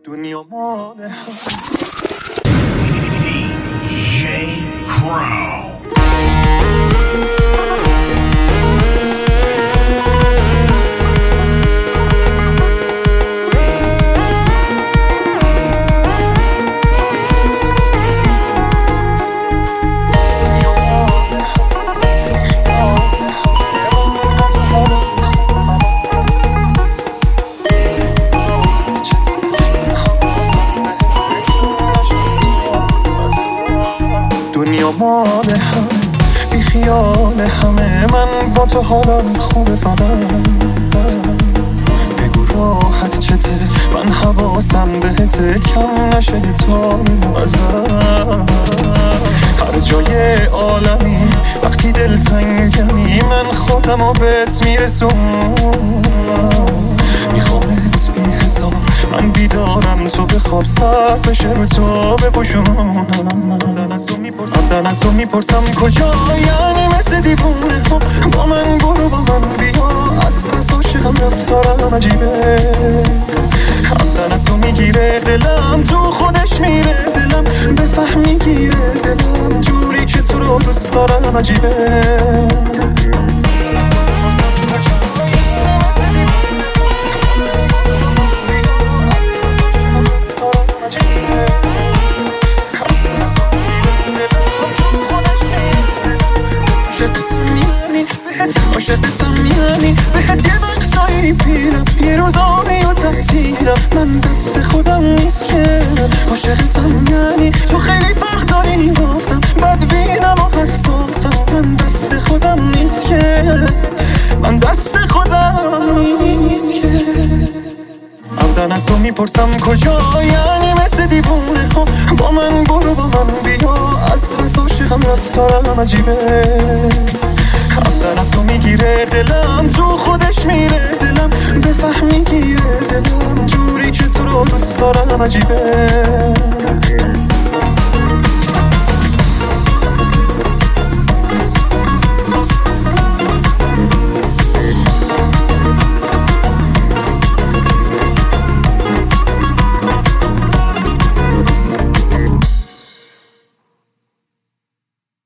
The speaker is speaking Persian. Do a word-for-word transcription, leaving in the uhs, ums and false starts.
دنیا ماله دی جی Crown. دنیا مال هم بی خیال همه، من با تو حالم خوبه فقط بگو راحت چته، من حواسم بهته کم نشه تا ازم. هر جای عالمی وقتی دل تنگمی من خودمو بهت میرسونم، میخوامت بی حساب، من بیدارم تو بخواب سر بشه رو تو بپوشونم. دن از تو میپرسم دن از تو میپرسم کجا، یعنی مثل دیوونه ها با من برو با من بیا، از بس عاشقم رفتارم عجیبه، دن از تو میگیره دلم تو خودش میره دلم، بفهم میگیره دلم جوری که تو رو دوست دارم عجیبه. عاشقتم یعنی بهت یه وقتایی پیرم، یه روزایی و تعطیلم، من دست خودم نیست که عاشقتم یعنی تو خیلی فرق داری واسم، بدبینم و حساسم، من دست خودم نیست که من دست خودم نیست که عمدن از تو میپرسم کجا، یعنی مثل دیوونه ها با من برو با من بیا، از بس عاشقم رفتارم عجیبه، عمدن از تو میگیره دلم تو خودش میره دلم، بفهم میگیره دلم جوری که تو رو دوست دارم عجیبه.